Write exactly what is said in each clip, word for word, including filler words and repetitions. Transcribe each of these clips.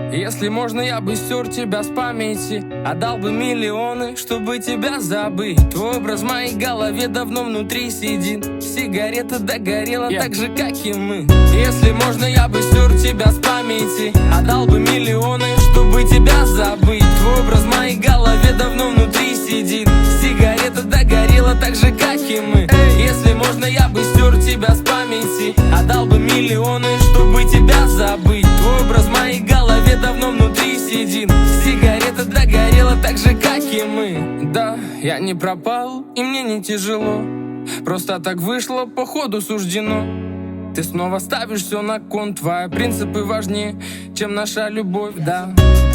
Если можно, я бы стер тебя с памяти, отдал бы миллионы, чтобы тебя забыть. Твой образ в моей голове давно внутри сидит. Сигарета догорела yeah. так же, как и мы. Если можно, я бы стер тебя с памяти, отдал бы миллионы, чтобы тебя забыть. Твой образ в моей голове давно внутри сидит. Сигарета догорела так же, как и мы. Если можно, я бы стер тебя с памяти, отдал бы миллионы, чтобы тебя забыть. Твой образ в моей голове давно внутри сидит. Сигарета догорела так же, как и мы. Да, я не пропал, и мне не тяжело. Просто так вышло, походу суждено. Ты снова ставишь все на кон. Твои принципы важнее, чем наша любовь, да.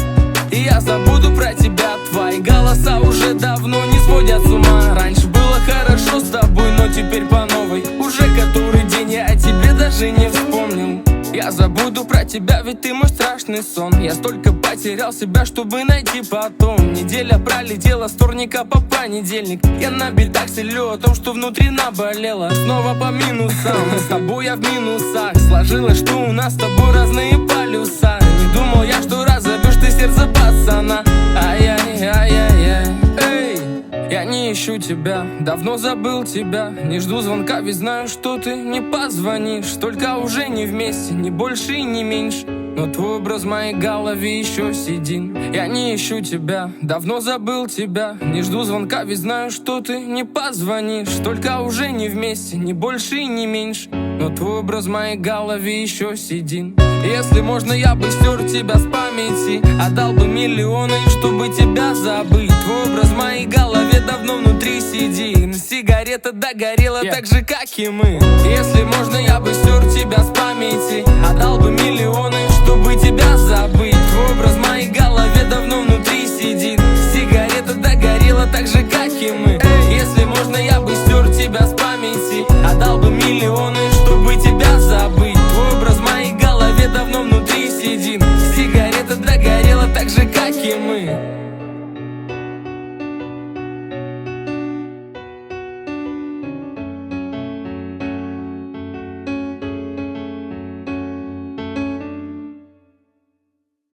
И я забуду про тебя. Твои голоса уже давно не сводят с ума. Раньше было хорошо с тобой, но теперь по новой. Уже который день я о тебе даже не вспомнил. Я забуду про тебя, ведь ты мой страшный сон. Я столько потерял себя, чтобы найти потом. Неделя пролетела с вторника по понедельник. Я на битах селю о том, что внутри наболело. Снова по минусам, с тобой я в минусах. Сложилось, что у нас с тобой разные полюса. Не думал я, что разобьешь ты сердце пацана. Ай-яй-яй-яй-яй. Эй, я не ищу тебя, давно забыл тебя. Не жду звонка, ведь знаю, что ты не позвонишь. Только уже не вместе, ни больше и не меньше. Но твой образ в моей голове еще сидит. Я не ищу тебя, давно забыл тебя. Не жду звонка, ведь знаю, что ты не позвонишь. Только уже не вместе, ни больше и не меньше. Но твой образ в моей голове еще сидит. Если можно, я бы стер тебя с памяти, отдал бы миллионы, чтобы тебя забыть. Твой образ в моей голове давно внутри сидит. Сигарета догорела yeah. так же, как и мы. Если можно, я бы стер тебя с памяти, отдал бы миллионы, чтобы тебя забыть. Твой образ в моей голове давно внутри сидит. Сигарета догорела так же, как и мы. Если можно, я бы стер тебя с памяти, отдал бы миллионы, чтобы тебя забыть. Твой образ в моей голове давно внутри сидит. Сигарета догорела так же, как и мы.